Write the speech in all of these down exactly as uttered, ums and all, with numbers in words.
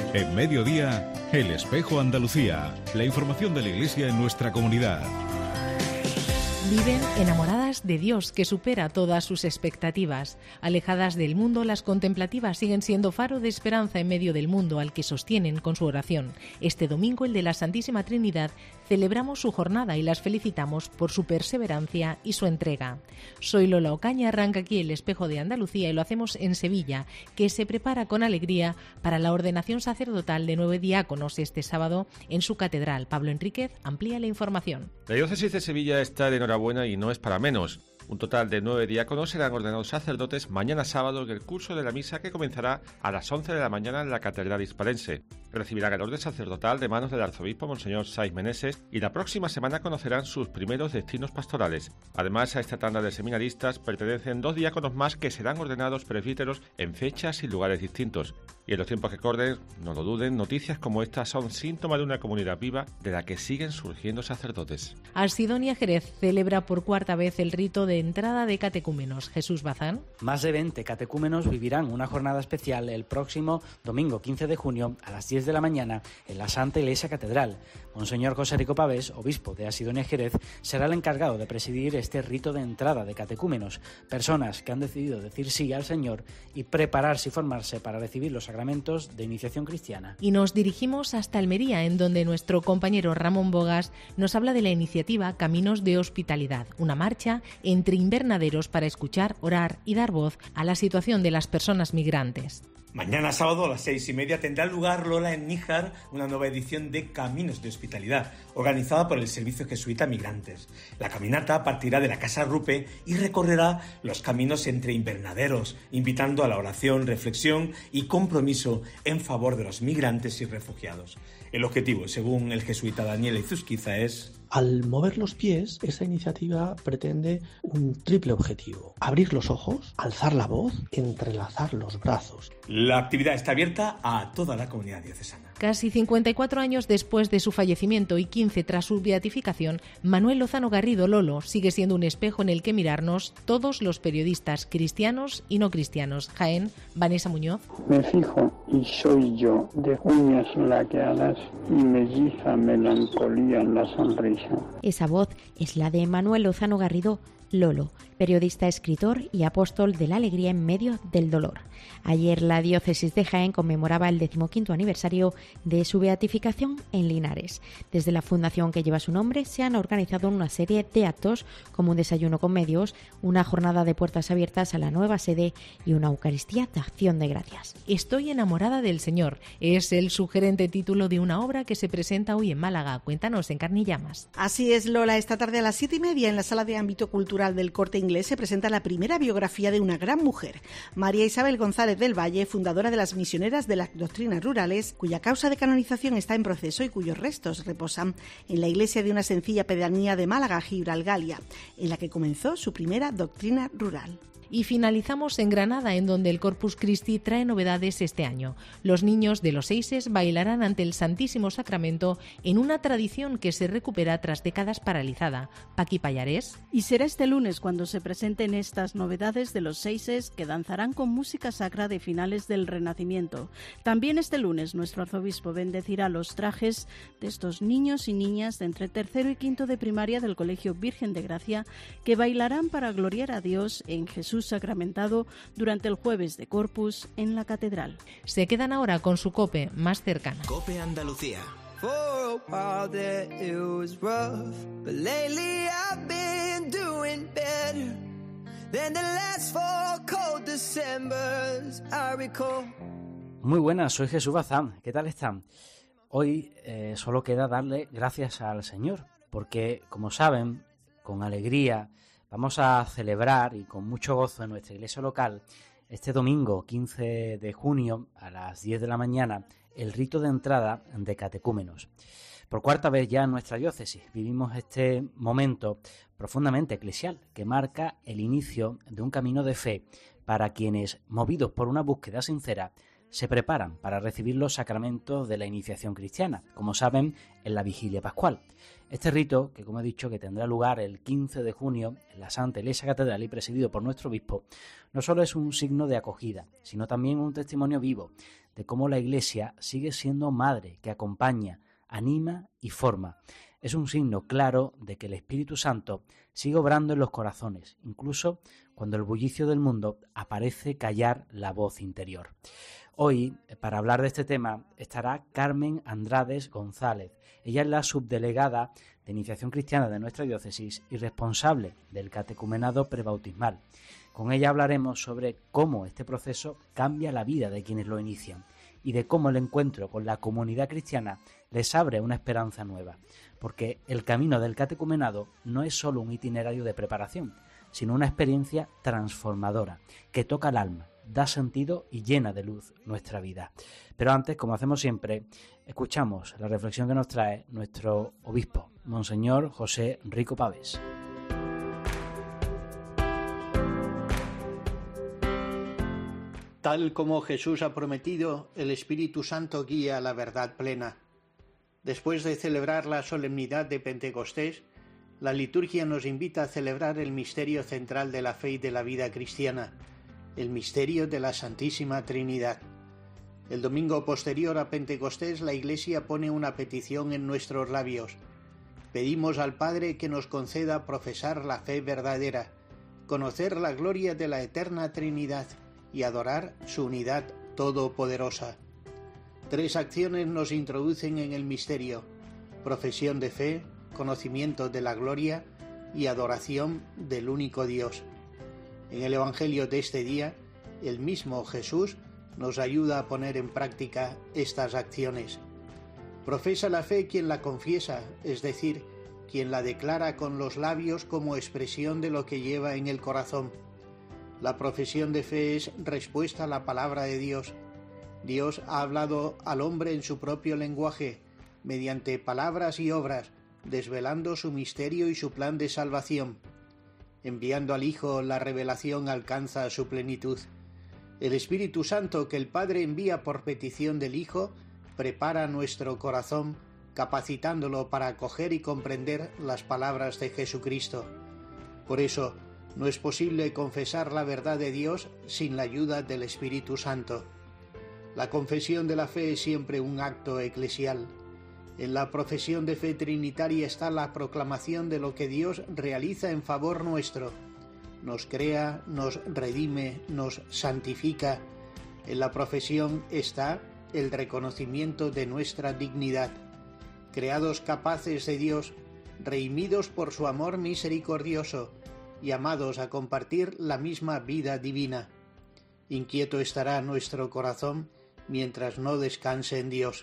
En Mediodía, El Espejo Andalucía. La información de la Iglesia en nuestra comunidad. Viven enamoradas de Dios, que supera todas sus expectativas. Alejadas del mundo, las contemplativas siguen siendo faro de esperanza en medio del mundo al que sostienen con su oración. Este domingo, el de la Santísima Trinidad, celebramos su jornada y las felicitamos por su perseverancia y su entrega. Soy Lola Ocaña, arranca aquí El Espejo de Andalucía y lo hacemos en Sevilla, que se prepara con alegría para la ordenación sacerdotal de nueve diáconos este sábado en su catedral. Pablo Enríquez amplía la información. La diócesis de Sevilla está de enhorabuena y no es para menos. Un total de nueve diáconos serán ordenados sacerdotes mañana sábado en el curso de la misa que comenzará a las once de la mañana en la Catedral Hispalense. Recibirán el orden sacerdotal de manos del arzobispo Monseñor Saiz Meneses y la próxima semana conocerán sus primeros destinos pastorales. Además, a esta tanda de seminaristas pertenecen dos diáconos más que serán ordenados presbíteros en fechas y lugares distintos. Y en los tiempos que corren, no lo duden, noticias como estas son síntoma de una comunidad viva de la que siguen surgiendo sacerdotes. Alsidonia Jerez celebra por cuarta vez el rito de entrada de catecúmenos. Jesús Bazán. Más de veinte catecúmenos vivirán una jornada especial el próximo domingo quince de junio a las diez de la mañana en la Santa Iglesia Catedral. Monseñor José Rico Pavés, obispo de Alsidonia Jerez, será el encargado de presidir este rito de entrada de catecúmenos, personas que han decidido decir sí al Señor y prepararse y formarse para recibir los sacramentos de iniciación cristiana. Y nos dirigimos hasta Almería, en donde nuestro compañero Ramón Bogas nos habla de la iniciativa Caminos de Hospitalidad, una marcha entre invernaderos para escuchar, orar y dar voz a la situación de las personas migrantes. Mañana sábado a las seis y media tendrá lugar, Lola, en Níjar, una nueva edición de Caminos de Hospitalidad, organizada por el Servicio Jesuita Migrantes. La caminata partirá de la Casa Rupe y recorrerá los caminos entre invernaderos, invitando a la oración, reflexión y compromiso en favor de los migrantes y refugiados. El objetivo, según el jesuita Daniel Izuzquiza, es... Al mover los pies, esta iniciativa pretende un triple objetivo: abrir los ojos, alzar la voz, entrelazar los brazos. La actividad está abierta a toda la comunidad diocesana. Casi cincuenta y cuatro años después de su fallecimiento y quince tras su beatificación, Manuel Lozano Garrido Lolo sigue siendo un espejo en el que mirarnos todos los periodistas cristianos y no cristianos. Jaén, Vanessa Muñoz. Me fijo y soy yo, de uñas laqueadas y melliza melancolía en la sonrisa. Esa voz es la de Manuel Lozano Garrido Lolo, periodista, escritor y apóstol de la alegría en medio del dolor. Ayer la diócesis de Jaén conmemoraba el decimoquinto aniversario de su beatificación en Linares. Desde la fundación que lleva su nombre se han organizado una serie de actos como un desayuno con medios, una jornada de puertas abiertas a la nueva sede y una Eucaristía de acción de gracias. Estoy enamorada del Señor es el sugerente título de una obra que se presenta hoy en Málaga. Cuéntanos en Carne y Llamas. Así es, Lola. Esta tarde a las siete y media en la Sala de Ámbito Cultural del Corte Inglés se presenta la primera biografía de una gran mujer, María Isabel González del Valle, fundadora de las Misioneras de las Doctrinas Rurales, cuya causa de canonización está en proceso y cuyos restos reposan en la iglesia de una sencilla pedanía de Málaga, Gibralgalia, en la que comenzó su primera doctrina rural. Y finalizamos en Granada, en donde el Corpus Christi trae novedades este año. Los niños de los seises bailarán ante el Santísimo Sacramento en una tradición que se recupera tras décadas paralizada. Paqui Pallarés. Y será este lunes cuando se presenten estas novedades de los seises, que danzarán con música sacra de finales del Renacimiento. También este lunes nuestro arzobispo bendecirá los trajes de estos niños y niñas de entre tercero y quinto de primaria del Colegio Virgen de Gracia, que bailarán para gloriar a Dios en Jesús sacramentado durante el jueves de Corpus en la catedral. Se quedan ahora con su COPE más cercana. COPE Andalucía. Muy buenas, soy Jesús Bazán. ¿Qué tal están? Hoy eh, solo queda darle gracias al Señor, porque, como saben, con alegría vamos a celebrar y con mucho gozo en nuestra iglesia local este domingo quince de junio a las diez de la mañana el rito de entrada de catecúmenos. Por cuarta vez ya en nuestra diócesis vivimos este momento profundamente eclesial que marca el inicio de un camino de fe para quienes, movidos por una búsqueda sincera, se preparan para recibir los sacramentos de la iniciación cristiana, como saben, en la vigilia pascual. Este rito, que como he dicho, que tendrá lugar el quince de junio en la Santa Iglesia Catedral y presidido por nuestro obispo, no solo es un signo de acogida, sino también un testimonio vivo de cómo la Iglesia sigue siendo madre que acompaña, anima y forma. Es un signo claro de que el Espíritu Santo sigue obrando en los corazones, incluso cuando el bullicio del mundo aparece callar la voz interior. Hoy, para hablar de este tema, estará Carmen Andrades González. Ella es la subdelegada de Iniciación Cristiana de nuestra diócesis y responsable del catecumenado prebautismal. Con ella hablaremos sobre cómo este proceso cambia la vida de quienes lo inician y de cómo el encuentro con la comunidad cristiana les abre una esperanza nueva, porque el camino del catecumenado no es solo un itinerario de preparación, sino una experiencia transformadora que toca el alma, da sentido y llena de luz nuestra vida. Pero antes, como hacemos siempre, escuchamos la reflexión que nos trae nuestro obispo, Monseñor José Rico Pavés. Tal como Jesús ha prometido, el Espíritu Santo guía a la verdad plena. Después de celebrar la solemnidad de Pentecostés, la liturgia nos invita a celebrar el misterio central de la fe y de la vida cristiana, el misterio de la Santísima Trinidad. El domingo posterior a Pentecostés, la Iglesia pone una petición en nuestros labios. Pedimos al Padre que nos conceda profesar la fe verdadera, conocer la gloria de la eterna Trinidad y adorar su unidad todopoderosa. Tres acciones nos introducen en el misterio: profesión de fe, conocimiento de la gloria y adoración del único Dios. En el Evangelio de este día, el mismo Jesús nos ayuda a poner en práctica estas acciones. Profesa la fe quien la confiesa, es decir, quien la declara con los labios como expresión de lo que lleva en el corazón. La profesión de fe es respuesta a la palabra de Dios. Dios ha hablado al hombre en su propio lenguaje, mediante palabras y obras, desvelando su misterio y su plan de salvación. Enviando al Hijo, la revelación alcanza su plenitud. El Espíritu Santo que el Padre envía por petición del Hijo prepara nuestro corazón, capacitándolo para acoger y comprender las palabras de Jesucristo. Por eso, no es posible confesar la verdad de Dios sin la ayuda del Espíritu Santo. La confesión de la fe es siempre un acto eclesial. En la profesión de fe trinitaria está la proclamación de lo que Dios realiza en favor nuestro. Nos crea, nos redime, nos santifica. En la profesión está el reconocimiento de nuestra dignidad. Creados capaces de Dios, redimidos por su amor misericordioso, llamados a compartir la misma vida divina. Inquieto estará nuestro corazón mientras no descanse en Dios.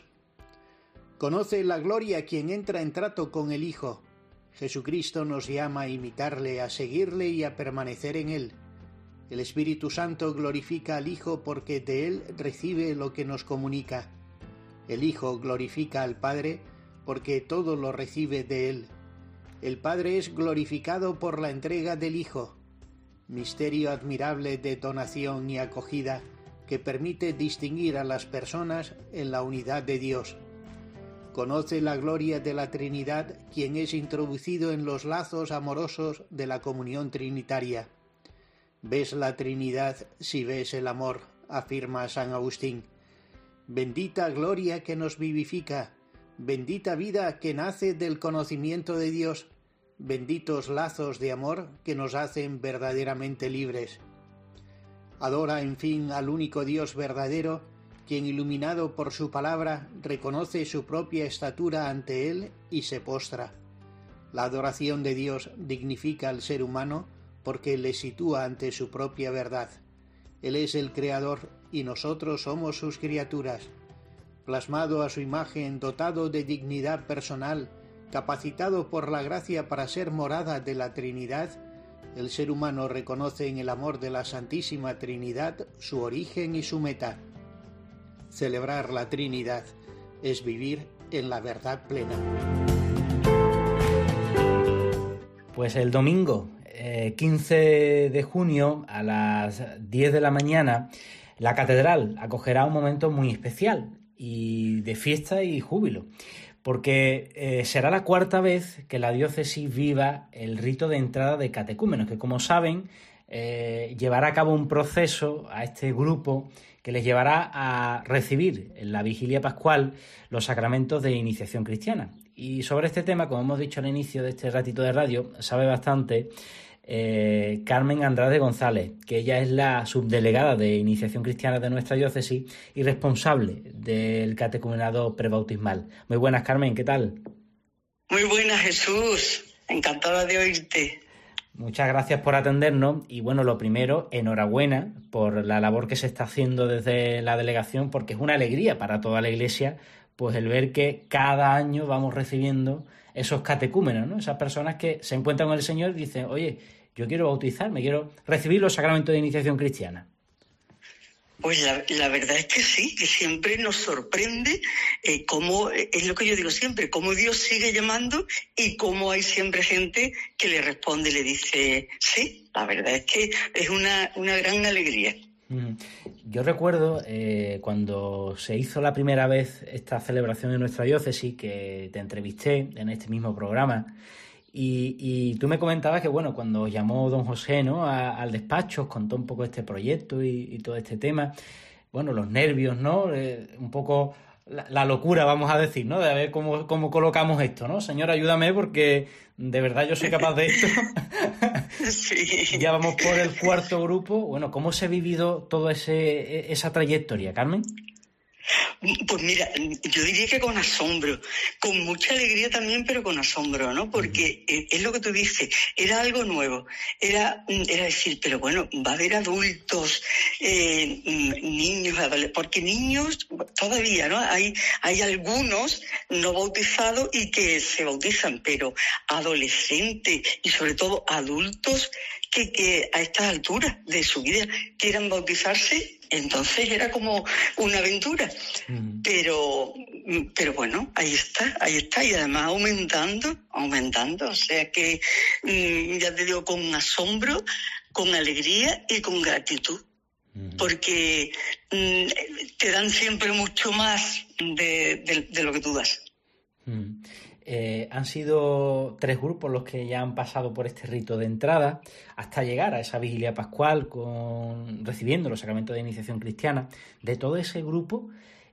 Conoce la gloria quien entra en trato con el Hijo. Jesucristo nos llama a imitarle, a seguirle y a permanecer en él. El Espíritu Santo glorifica al Hijo porque de él recibe lo que nos comunica. El Hijo glorifica al Padre porque todo lo recibe de él. El Padre es glorificado por la entrega del Hijo, misterio admirable de donación y acogida que permite distinguir a las personas en la unidad de Dios. Conoce la gloria de la Trinidad quien es introducido en los lazos amorosos de la comunión trinitaria. Ves la Trinidad si ves el amor, afirma San Agustín. Bendita gloria que nos vivifica, bendita vida que nace del conocimiento de Dios, benditos lazos de amor que nos hacen verdaderamente libres. Adora, en fin, al único Dios verdadero, quien, iluminado por su palabra, reconoce su propia estatura ante él y se postra. La adoración de Dios dignifica al ser humano porque le sitúa ante su propia verdad. Él es el Creador y nosotros somos sus criaturas. Plasmado a su imagen, dotado de dignidad personal, capacitado por la gracia para ser morada de la Trinidad, el ser humano reconoce en el amor de la Santísima Trinidad su origen y su meta. Celebrar la Trinidad es vivir en la verdad plena. Pues el domingo eh, quince de junio a las diez de la mañana La catedral acogerá un momento muy especial y de fiesta y júbilo, porque eh, será la cuarta vez que la diócesis viva el rito de entrada de catecúmenos, que como saben eh, llevará a cabo un proceso a este grupo que les llevará a recibir en la vigilia pascual los sacramentos de iniciación cristiana. Y sobre este tema, como hemos dicho al inicio de este ratito de radio, sabe bastante eh, Carmen Andrade González, que ella es la subdelegada de iniciación cristiana de nuestra diócesis y responsable del catecumenado prebautismal. Muy buenas, Carmen, ¿qué tal? Muy buenas, Jesús. Encantada de oírte. Muchas gracias por atendernos y bueno, lo primero, enhorabuena por la labor que se está haciendo desde la delegación, porque es una alegría para toda la Iglesia pues el ver que cada año vamos recibiendo esos catecúmenos, ¿no? Esas personas que se encuentran con el Señor y dicen, oye, yo quiero bautizarme, quiero recibir los sacramentos de iniciación cristiana. Pues la, la verdad es que sí, que siempre nos sorprende eh, cómo, es lo que yo digo siempre, cómo Dios sigue llamando y cómo hay siempre gente que le responde y le dice sí. La verdad es que es una, una gran alegría. Yo recuerdo eh, cuando se hizo la primera vez esta celebración en nuestra diócesis, que te entrevisté en este mismo programa, y, y tú me comentabas que, bueno, cuando os llamó don José, ¿no?, a, al despacho, os contó un poco este proyecto y, y todo este tema, bueno, los nervios, ¿no?, eh, un poco la, la locura, vamos a decir, ¿no?, de a ver cómo, cómo colocamos esto, ¿no? Señor, ayúdame porque de verdad yo soy capaz de esto. Sí. Ya vamos por el cuarto grupo. Bueno, ¿cómo se ha vivido toda ese, esa trayectoria, Carmen? Pues mira, yo diría que con asombro, con mucha alegría también, pero con asombro, ¿no? Porque es lo que tú dices, era algo nuevo, era, era decir, pero bueno, va a haber adultos, eh, niños, porque niños todavía, ¿no? Hay, hay algunos no bautizados y que se bautizan, pero adolescentes y sobre todo adultos que, que a estas alturas de su vida quieran bautizarse. Entonces era como una aventura, mm. pero pero bueno, ahí está, ahí está, y además aumentando, aumentando, o sea que mm, ya te digo, con asombro, con alegría y con gratitud, mm. porque mm, te dan siempre mucho más de, de, de lo que tú das. Mm. Eh, han sido tres grupos los que ya han pasado por este rito de entrada hasta llegar a esa vigilia pascual con recibiendo los sacramentos de iniciación cristiana. De todo ese grupo,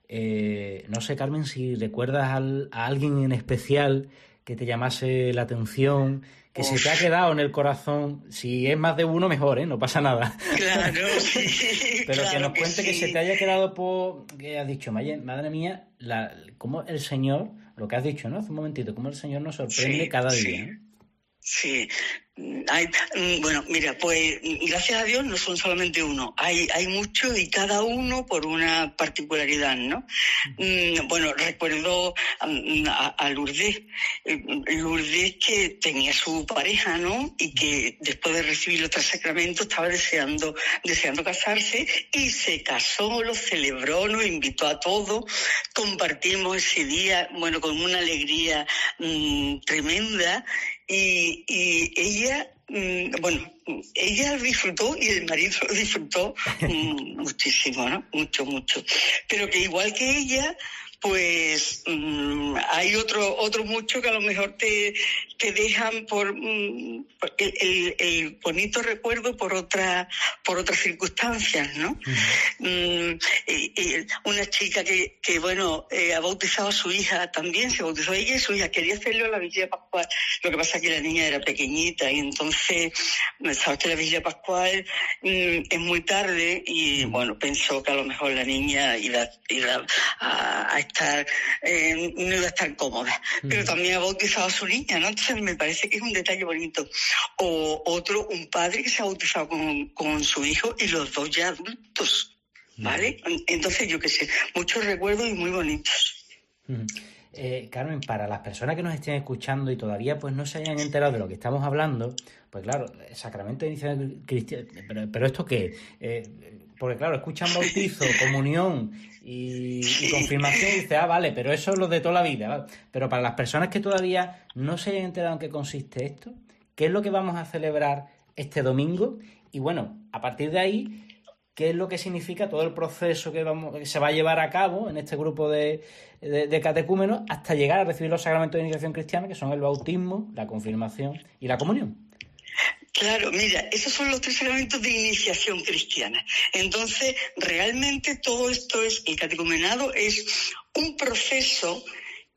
eh, no sé, Carmen, si recuerdas al, a alguien en especial que te llamase la atención, que Uf. se te ha quedado en el corazón. Si es más de uno, mejor, ¿eh? No pasa nada. Claro, sí. Pero claro que nos que cuente sí. que se te haya quedado por... que has dicho, madre mía, la, cómo el Señor... Lo que has dicho, ¿no? Hace un momentito, cómo el Señor nos sorprende sí, cada sí. día, ¿no? Sí. Hay, bueno, mira, pues gracias a Dios no son solamente uno, hay hay muchos y cada uno por una particularidad, ¿no? Mm, bueno, recuerdo a, a Lourdes, Lourdes que tenía su pareja, ¿no? Y que después de recibir los tres sacramentos estaba deseando deseando casarse y se casó, lo celebró, nos invitó a todos, compartimos ese día, bueno, con una alegría mmm, tremenda. Y, y ella, mmm, bueno, ella disfrutó y el marido disfrutó mmm, muchísimo, ¿no? Mucho, mucho. Pero que igual que ella, pues mmm, hay otro otro mucho que a lo mejor te, te dejan por, mmm, por el, el, el bonito recuerdo por otra por otras circunstancias, ¿no? Uh-huh. Mm, y, y una chica que, que bueno, eh, ha bautizado a su hija también, se bautizó ella y su hija, quería hacerlo en la vigilia pascual, lo que pasa es que la niña era pequeñita y entonces, sabes que la vigilia pascual mm, es muy tarde y bueno, pensó que a lo mejor la niña iba, iba a, a estar, eh, no iba a estar cómoda, uh-huh. pero también ha bautizado a su niña, ¿no? Entonces me parece que es un detalle bonito. O otro, un padre que se ha bautizado con, con su hijo y los dos ya adultos, ¿vale? Uh-huh. Entonces yo qué sé, muchos recuerdos y muy bonitos. Uh-huh. Eh, Carmen, para las personas que nos estén escuchando y todavía pues no se hayan enterado de lo que estamos hablando, pues claro, el sacramento de iniciación cristiana, pero, pero ¿esto qué? Eh, porque claro, escuchan bautizo, comunión y, y confirmación y dicen, ah, vale, pero eso es lo de toda la vida, ¿vale? Pero para las personas que todavía no se hayan enterado en qué consiste esto, ¿qué es lo que vamos a celebrar este domingo? Y bueno, a partir de ahí, qué es lo que significa todo el proceso que, vamos, que se va a llevar a cabo en este grupo de, de, de catecúmenos hasta llegar a recibir los sacramentos de iniciación cristiana, que son el bautismo, la confirmación y la comunión. Claro, mira, esos son los tres sacramentos de iniciación cristiana. Entonces, realmente todo esto es, el catecumenado es un proceso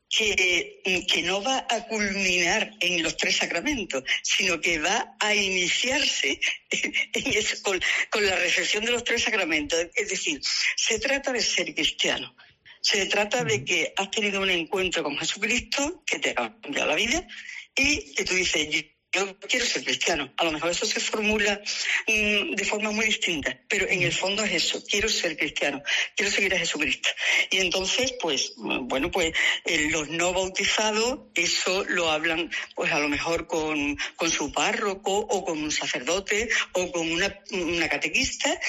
que, que no va a culminar en los tres sacramentos, sino que va a iniciarse en eso, con, con la recepción de los tres sacramentos. Es decir, se trata de ser cristiano. Se trata de que has tenido un encuentro con Jesucristo que te ha cambiado la vida y que tú dices, yo Yo quiero ser cristiano. A lo mejor eso se formula mmm, de forma muy distinta, pero en el fondo es eso, quiero ser cristiano, quiero seguir a Jesucristo. Y entonces, pues, bueno, pues eh, los no bautizados, eso lo hablan, pues a lo mejor con, con su párroco o con un sacerdote o con una, una catequista,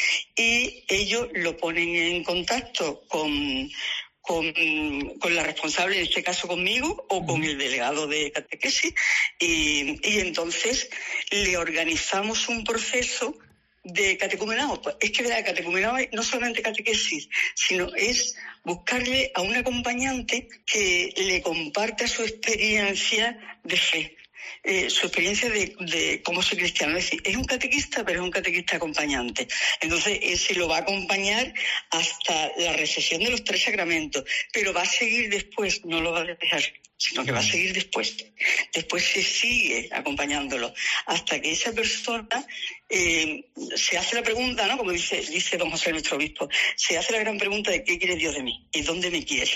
y ellos lo ponen en contacto con... Con, con la responsable, en este caso conmigo, o con el delegado de catequesis, y, y entonces le organizamos un proceso de catecumenado. Pues es que la catecumenado no solamente catequesis, sino es buscarle a un acompañante que le comparta su experiencia de fe. Eh, su experiencia de, de cómo soy cristiano. Es decir, es un catequista, pero es un catequista acompañante. Entonces, ese lo va a acompañar hasta la recepción de los tres sacramentos, pero va a seguir después, no lo va a dejar, sino que va a seguir después. Después se sigue acompañándolo hasta que esa persona eh, se hace la pregunta, ¿no? Como dice, dice don José, nuestro obispo, se hace la gran pregunta de qué quiere Dios de mí y dónde me quiere.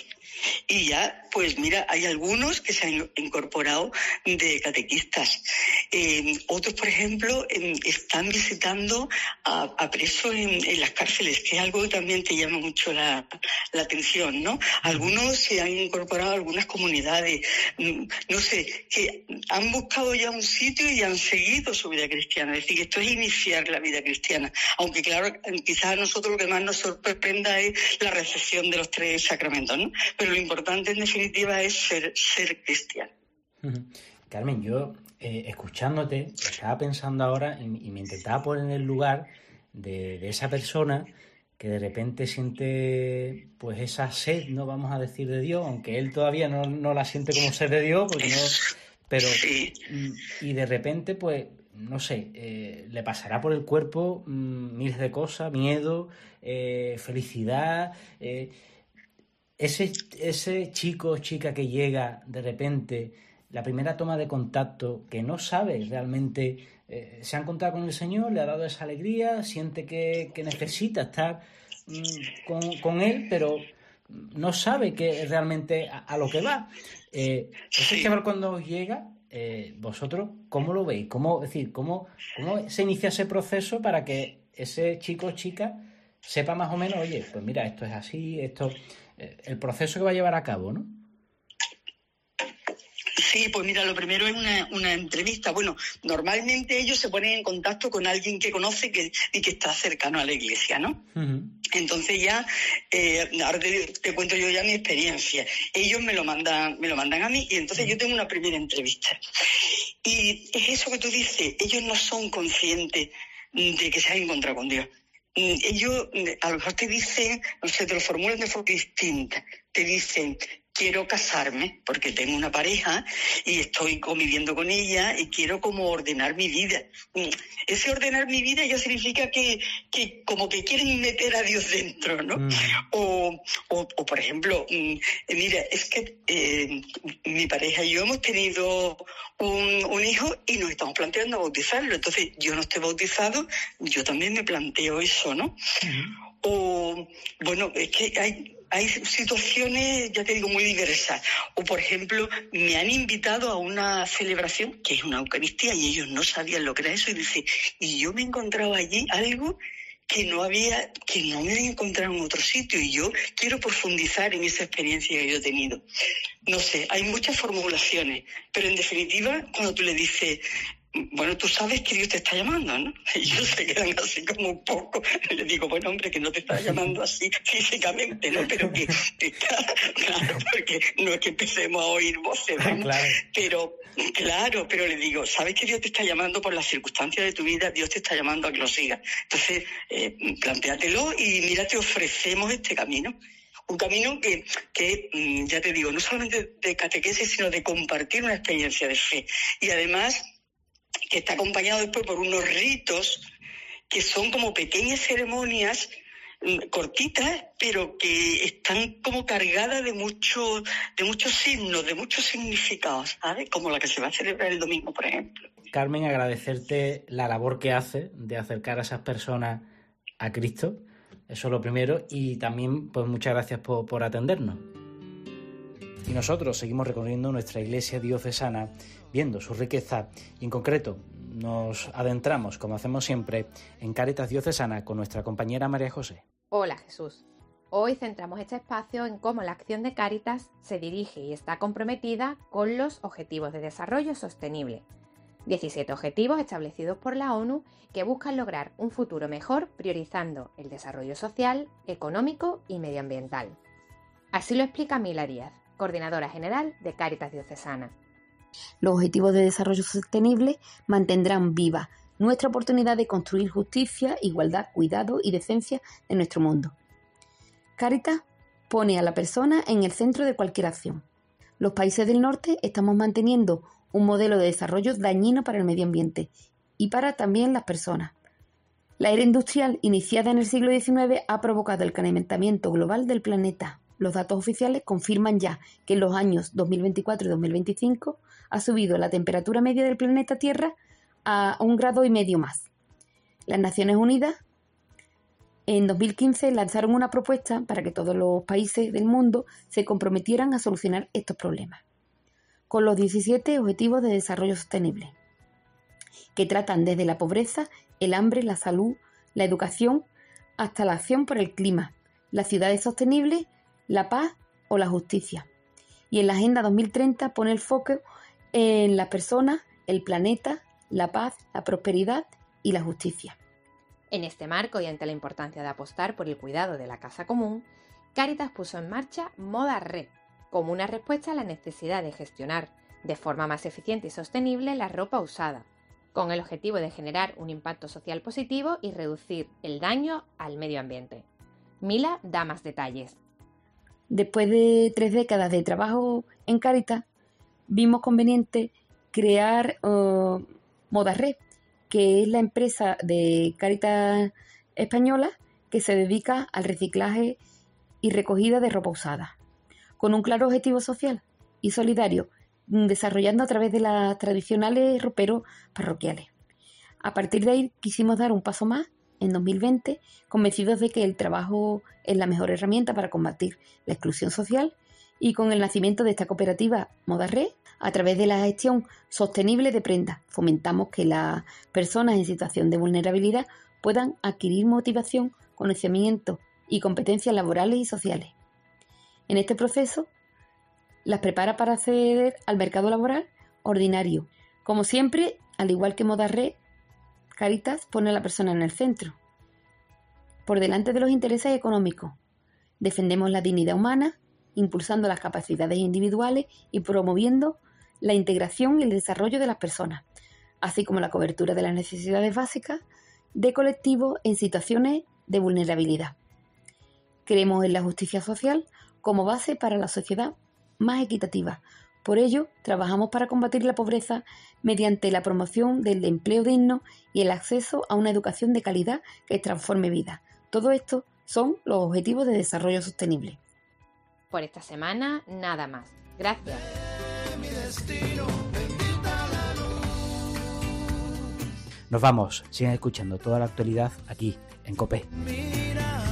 Y ya, pues mira, hay algunos que se han incorporado de catequistas. Eh, otros, por ejemplo, eh, están visitando a, a presos en, en las cárceles, que es algo que también te llama mucho la, la atención, ¿no? Algunos se han incorporado a algunas comunidades, no sé, que han buscado ya un sitio y han seguido su vida cristiana. Es decir, que esto es iniciar la vida cristiana. Aunque, claro, quizás a nosotros lo que más nos sorprenda es la recepción de los tres sacramentos, ¿no? Pero lo importante, en definitiva, es ser, ser cristiano. Carmen, yo, eh, escuchándote, estaba pensando ahora y, y me intentaba poner en el lugar de, de esa persona que de repente siente pues esa sed, no vamos a decir de Dios, aunque él todavía no, no la siente como ser de Dios, porque no, pero y de repente pues no sé, eh, le pasará por el cuerpo mmm, miles de cosas, miedo, eh, felicidad, eh, ese, ese chico o chica que llega de repente, la primera toma de contacto, que no sabe realmente, eh, se ha encontrado con el Señor, le ha dado esa alegría, siente que, que necesita estar mmm, con, con Él, pero no sabe que realmente a, a lo que va. Eh, ese chaval cuando os llega, eh, vosotros, ¿cómo lo veis? ¿Cómo, es decir, cómo, cómo se inicia ese proceso para que ese chico o chica sepa más o menos, oye, pues mira, esto es así, esto, eh, el proceso que va a llevar a cabo, ¿no? Sí, pues mira, lo primero es una, una entrevista. Bueno, normalmente ellos se ponen en contacto con alguien que conoce que, y que está cercano a la iglesia, ¿no? Uh-huh. Entonces ya, eh, ahora te, te cuento yo ya mi experiencia. Ellos me lo mandan, me lo mandan a mí y entonces uh-huh. yo tengo una primera entrevista. Y es eso que tú dices, ellos no son conscientes de que se han encontrado con Dios. Ellos a lo mejor te dicen, no sé, te lo formulan de forma distinta. Te dicen, quiero casarme porque tengo una pareja y estoy conviviendo con ella y quiero como ordenar mi vida. Ese ordenar mi vida ya significa que, que como que quieren meter a Dios dentro, ¿no? Mm. O, o, o, por ejemplo, mira, es que eh, mi pareja y yo hemos tenido un, un hijo y nos estamos planteando bautizarlo. Entonces, yo no estoy bautizado, yo también me planteo eso, ¿no? Mm. O, bueno, es que hay... Hay situaciones, ya te digo, muy diversas. O, por ejemplo, me han invitado a una celebración, que es una Eucaristía, y ellos no sabían lo que era eso, y dice, y yo me he encontrado allí algo que no había, que no me había encontrado en otro sitio, y yo quiero profundizar en esa experiencia que yo he tenido. No sé, hay muchas formulaciones, pero en definitiva, cuando tú le dices, bueno, tú sabes que Dios te está llamando, ¿no? Y ellos se quedan así como un poco. Le digo, bueno, hombre, que no te está llamando así físicamente, ¿no? Pero que, que claro, porque no es que empecemos a oír voces, ¿no? Claro. Pero, claro, pero le digo, sabes que Dios te está llamando por las circunstancias de tu vida, Dios te está llamando a que lo sigas. Entonces, eh, plantéatelo y mira, te ofrecemos este camino. Un camino que, que, ya te digo, no solamente de catequesis, sino de compartir una experiencia de fe. Y además, que está acompañado después por unos ritos que son como pequeñas ceremonias cortitas, pero que están como cargadas de mucho, de muchos signos, de muchos significados, ¿sabes? Como la que se va a celebrar el domingo, por ejemplo. Carmen, agradecerte la labor que hace de acercar a esas personas a Cristo. Eso es lo primero. Y también, pues muchas gracias por, por atendernos. Y nosotros seguimos recorriendo nuestra iglesia diocesana, viendo su riqueza, y en concreto nos adentramos, como hacemos siempre, en Cáritas Diocesana con nuestra compañera María José. Hola Jesús. Hoy centramos este espacio en cómo la acción de Cáritas se dirige y está comprometida con los Objetivos de Desarrollo Sostenible. diecisiete objetivos establecidos por la ONU que buscan lograr un futuro mejor priorizando el desarrollo social, económico y medioambiental. Así lo explica Mila Díaz, coordinadora general de Cáritas Diocesana. Los Objetivos de Desarrollo Sostenible mantendrán viva nuestra oportunidad de construir justicia, igualdad, cuidado y decencia en nuestro mundo. Cáritas pone a la persona en el centro de cualquier acción. Los países del norte estamos manteniendo un modelo de desarrollo dañino para el medio ambiente y para también las personas. La era industrial iniciada en el siglo diecinueve ha provocado el calentamiento global del planeta. Los datos oficiales confirman ya que en los años dos mil veinticuatro y dos mil veinticinco ha subido la temperatura media del planeta Tierra a un grado y medio más. Las Naciones Unidas en dos mil quince lanzaron una propuesta para que todos los países del mundo se comprometieran a solucionar estos problemas, con los diecisiete Objetivos de Desarrollo Sostenible, que tratan desde la pobreza, el hambre, la salud, la educación, hasta la acción por el clima, las ciudades sostenibles, la paz o la justicia. Y en la Agenda dos mil treinta pone el foco en las personas, el planeta, la paz, la prosperidad y la justicia. En este marco y ante la importancia de apostar por el cuidado de la casa común, Cáritas puso en marcha Moda Red, como una respuesta a la necesidad de gestionar de forma más eficiente y sostenible la ropa usada, con el objetivo de generar un impacto social positivo y reducir el daño al medio ambiente. Mila da más detalles. Después de tres décadas de trabajo en Cáritas, vimos conveniente crear uh, Moda Red, que es la empresa de Cáritas española que se dedica al reciclaje y recogida de ropa usada, con un claro objetivo social y solidario, desarrollando a través de las tradicionales roperos parroquiales. A partir de ahí quisimos dar un paso más en dos mil veinte, convencidos de que el trabajo es la mejor herramienta para combatir la exclusión social, y con el nacimiento de esta cooperativa Moda Red, a través de la gestión sostenible de prendas, fomentamos que las personas en situación de vulnerabilidad puedan adquirir motivación, conocimiento y competencias laborales y sociales. En este proceso, las prepara para acceder al mercado laboral ordinario. Como siempre, al igual que Moda Red, Cáritas pone a la persona en el centro, por delante de los intereses económicos. Defendemos la dignidad humana, impulsando las capacidades individuales y promoviendo la integración y el desarrollo de las personas, así como la cobertura de las necesidades básicas de colectivos en situaciones de vulnerabilidad. Creemos en la justicia social como base para la sociedad más equitativa. Por ello, trabajamos para combatir la pobreza mediante la promoción del empleo digno y el acceso a una educación de calidad que transforme vidas. Todo esto son los Objetivos de Desarrollo Sostenible. Por esta semana, nada más. Gracias. Nos vamos, sigan escuchando toda la actualidad aquí, en COPE. Mira.